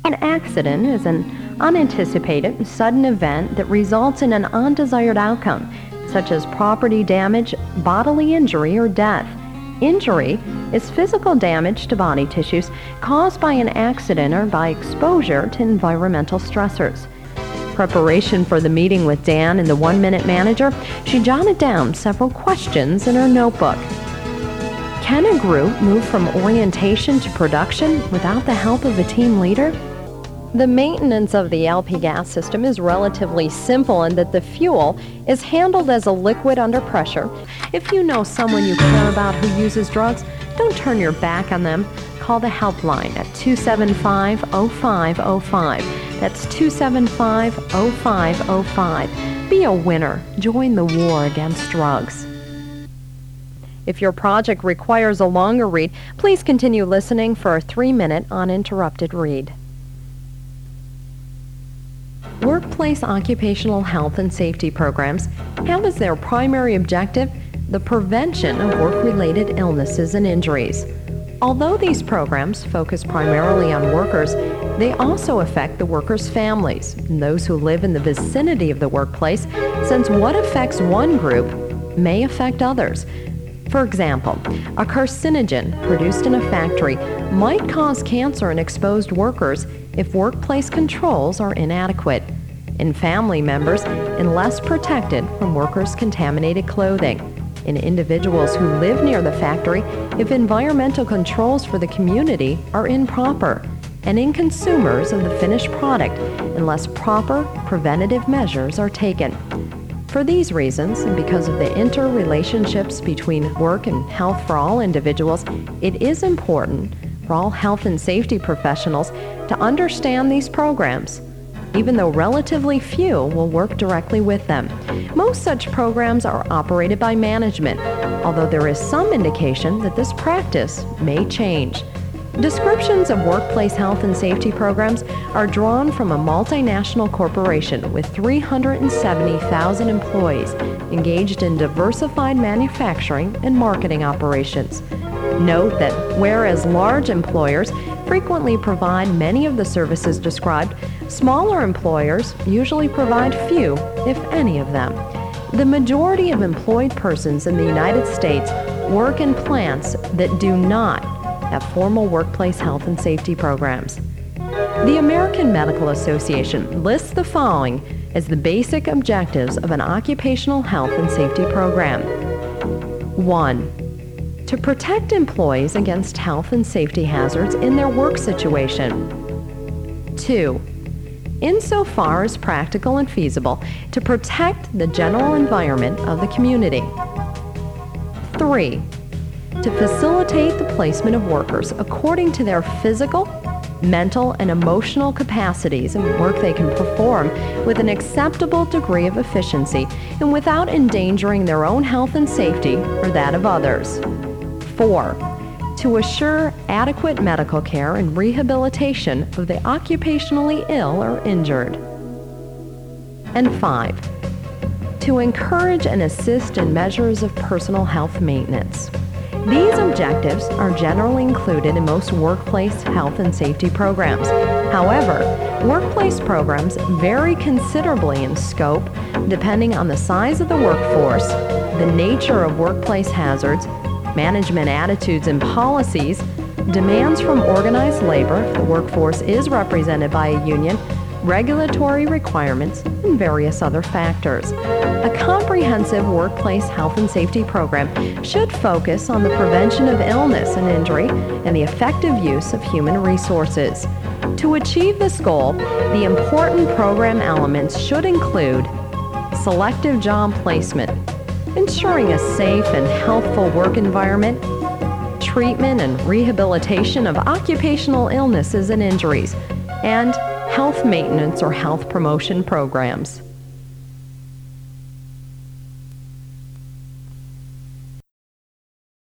An accident is an unanticipated, sudden event that results in an undesired outcome, such as property damage, bodily injury, or death. Injury is physical damage to body tissues caused by an accident or by exposure to environmental stressors. Preparation for the meeting with Dan and the 1-Minute Manager, she jotted down several questions in her notebook. Can a group move from orientation to production without the help of a team leader? The maintenance of the LP gas system is relatively simple in that the fuel is handled as a liquid under pressure. If you know someone you care about who uses drugs, don't turn your back on them. Call the helpline at 275-0505. That's 275-0505. Be a winner. Join the war against drugs. If your project requires a longer read, please continue listening for a 3-minute uninterrupted read. Workplace occupational health and safety programs have as their primary objective the prevention of work-related illnesses and injuries. Although these programs focus primarily on workers, they also affect the workers' families and those who live in the vicinity of the workplace, since what affects one group may affect others. For example, a carcinogen produced in a factory might cause cancer in exposed workers if workplace controls are inadequate, in family members and less protected from workers' contaminated clothing, in individuals who live near the factory if environmental controls for the community are improper, and in consumers of the finished product unless proper preventative measures are taken. For these reasons, and because of the interrelationships between work and health for all individuals, it is important for all health and safety professionals to understand these programs, even though relatively few will work directly with them. Most such programs are operated by management, although there is some indication that this practice may change. Descriptions of workplace health and safety programs are drawn from a multinational corporation with 370,000 employees engaged in diversified manufacturing and marketing operations. Note that whereas large employers frequently provide many of the services described, smaller employers usually provide few, if any of them. The majority of employed persons in the United States work in plants that do not have formal workplace health and safety programs. The American Medical Association lists the following as the basic objectives of an occupational health and safety program. 1. To protect employees against health and safety hazards in their work situation. 2. Insofar as practical and feasible, to protect the general environment of the community. 3. To facilitate the placement of workers according to their physical, mental, and emotional capacities and work they can perform with an acceptable degree of efficiency and without endangering their own health and safety or that of others. 4. To assure adequate medical care and rehabilitation of the occupationally ill or injured. And 5. To encourage and assist in measures of personal health maintenance. These objectives are generally included in most workplace health and safety programs. However, workplace programs vary considerably in scope depending on the size of the workforce, the nature of workplace hazards, management attitudes and policies, demands from organized labor if the workforce is represented by a union, regulatory requirements, and various other factors. A comprehensive workplace health and safety program should focus on the prevention of illness and injury and the effective use of human resources. To achieve this goal, the important program elements should include selective job placement, ensuring a safe and healthful work environment, treatment and rehabilitation of occupational illnesses and injuries, and health maintenance or health promotion programs.